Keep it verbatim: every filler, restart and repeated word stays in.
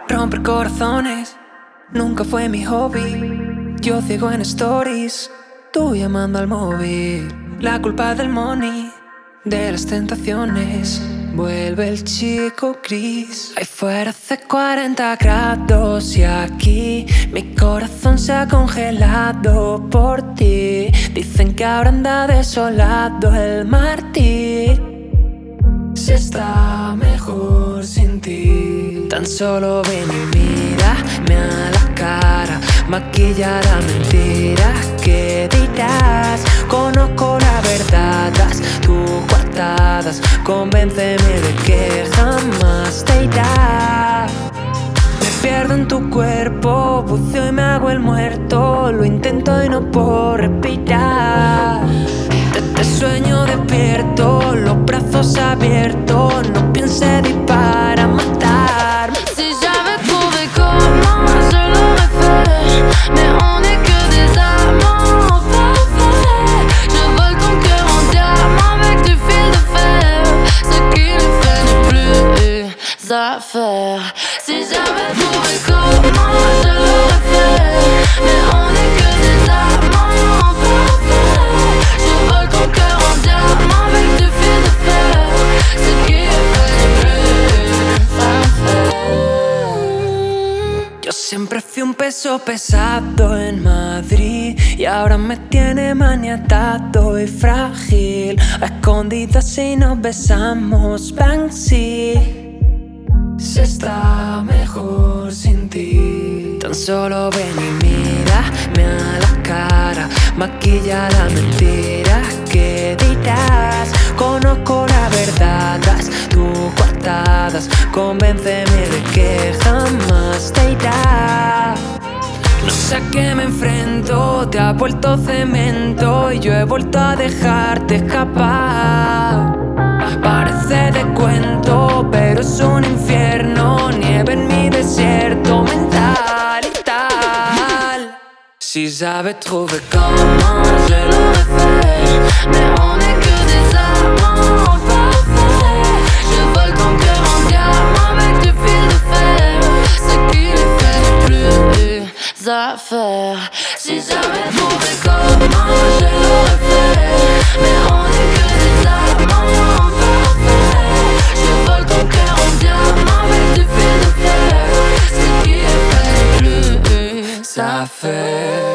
Romper corazones nunca fue mi hobby. Yo ciego en stories, tú llamando al móvil. La culpa del money, de las tentaciones. Vuelve el chico gris. Ahí fuera hace cuarenta grados y aquí mi corazón se ha congelado por ti. Dicen que ahora anda desolado el Martí. Si está mejor sin ti. Tan solo ven y mírame a la cara. Maquilla la mentira que dirás. Conozco la verdad, das tus coartadas. Convénceme de que jamás te irá. Me pierdo en tu cuerpo, buceo y me hago el muerto. Lo intento y no puedo respirar. Te, te sueño despierto, los brazos abiertos. No pienses disparar, matar. Si j'avais trouvé comment je l'aurais fait, mais on est que des amants parfaits. Je vole ton cœur en diamant avec du fil de fer. Ce qui le fait n'est plus à faire. Si j'avais trouvé comment je l'aurais fait, mais on est que des amants parfaits. Je vole ton cœur en diamant avec du fil de fer. Ce qui le fait n'est plus à faire. Yo siempre fui un peso pesado en Madrid y ahora me tiene maniatado y frágil. A escondidas si nos besamos, Banksy. Si está mejor sin ti. Tan solo ven y mírame a la cara. Maquilla la mentira que dirás. Conozco la verdad, das tus coartadas. Convénceme de que jamás te irá. No sé a qué me enfrento, te has vuelto cemento y yo he vuelto a dejarte escapar. Parece de cuento, pero es un infierno. Nieve en mi desierto mental y tal. Si j'avais trouvé comment je l'aurais fait, mais on est que des amants parfaits. Je vole ton cœur en diamant avec du fil de fer. Ce qui le fait n'est plus À faire. Si j'avais trouvé comment je l'aurais fait, mais on est que des amants parfaits. Je vole ton cœur en diamant avec du fil de fer. Ce qui est fait n'est plus à faire.